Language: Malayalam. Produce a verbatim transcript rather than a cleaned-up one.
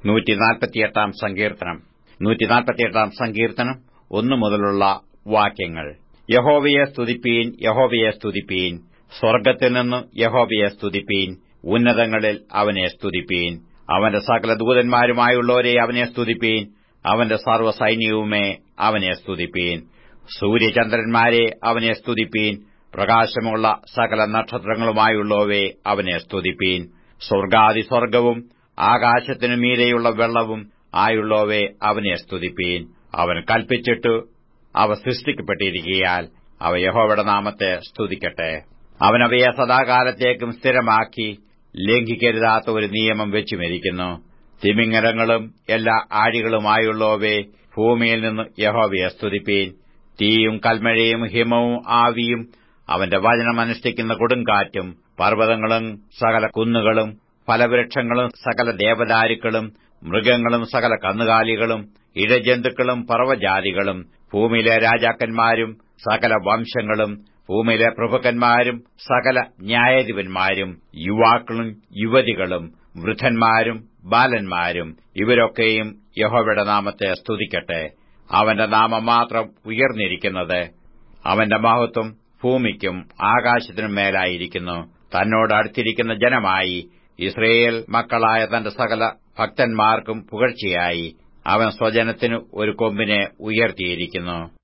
നൂറ്റിനാൽപ്പത്തിയെട്ടാം സങ്കീർത്തനം നൂറ്റിനാൽപ്പത്തിയെട്ടാം സങ്കീർത്തനം ഒന്നു മുതലുള്ള വാക്യങ്ങൾ. യഹോവയെ സ്തുതിപ്പീൻ, യഹോവയെ സ്തുതിപ്പീൻ. സ്വർഗ്ഗത്തിൽ നിന്ന് യഹോവയെ സ്തുതിപ്പീൻ. ഉന്നതങ്ങളിൽ അവനെ സ്തുതിപ്പീൻ. അവന്റെ സകല ദൂതന്മാരുമായുള്ളവരെ അവനെ സ്തുതിപ്പീൻ. അവന്റെ സർവ്വസൈന്യവുമേ അവനെ സ്തുതിപ്പീൻ. സൂര്യചന്ദ്രന്മാരെ അവനെ സ്തുതിപ്പീൻ. പ്രകാശമുള്ള സകല നക്ഷത്രങ്ങളുമായുള്ളവയെ അവനെ സ്തുതിപ്പീൻ. സ്വർഗ്ഗാതിസ്വർഗ്ഗവും ആകാശത്തിനു മീതെയുള്ള വെള്ളവും ആയുള്ളവയെ അവനെ സ്തുതിപ്പീൻ. അവൻ കൽപ്പിച്ചിട്ടു അവ സൃഷ്ടിക്കപ്പെട്ടിരിക്കയാൽ അവ യഹോവയുടെ നാമത്തെ സ്തുതിക്കട്ടെ. അവനവയെ സദാകാലത്തേക്കും സ്ഥിരമാക്കി ലംഘിക്കരുതാത്ത ഒരു നിയമം വെച്ചുമിരിക്കുന്നു. തിമിംഗലങ്ങളും എല്ലാ ആഴികളുമായുള്ളവയെ ഭൂമിയിൽ നിന്ന് യഹോവയെ സ്തുതിപ്പീൻ. തീയും കൽമഴയും ഹിമവും ആവിയും അവന്റെ വചനം അനുഷ്ഠിക്കുന്ന കൊടുങ്കാറ്റും പർവ്വതങ്ങളും സകല കുന്നുകളും ഫലവൃക്ഷങ്ങളും സകല ദേവദാരുക്കളും മൃഗങ്ങളും സകല കന്നുകാലികളും ഇഴജന്തുക്കളും പർവ്വജാതികളും ഭൂമിയിലെ രാജാക്കന്മാരും സകല വംശങ്ങളും ഭൂമിയിലെ പ്രഭുക്കന്മാരും സകല ന്യായാധിപന്മാരും യുവാക്കളും യുവതികളും വൃദ്ധന്മാരും ബാലന്മാരും ഇവരൊക്കെയും യഹോവയുടെ നാമത്തെ സ്തുതിക്കട്ടെ. അവന്റെ നാമം മാത്രം ഉയർന്നിരിക്കുന്നത്. അവന്റെ മഹത്വം ഭൂമിക്കും ആകാശത്തിനും മേലായിരിക്കുന്നു. തന്നോട് അടുത്തിരിക്കുന്ന ജനമായി യിസ്രായേൽ മക്കളായ തന്റെ സകല ഭക്തന്മാർക്കും പുകഴ്ചയായി അവൻ സ്വജനത്തിനു ഒരു കൊമ്പിനെ ഉയർത്തിയിരിക്കുന്നു.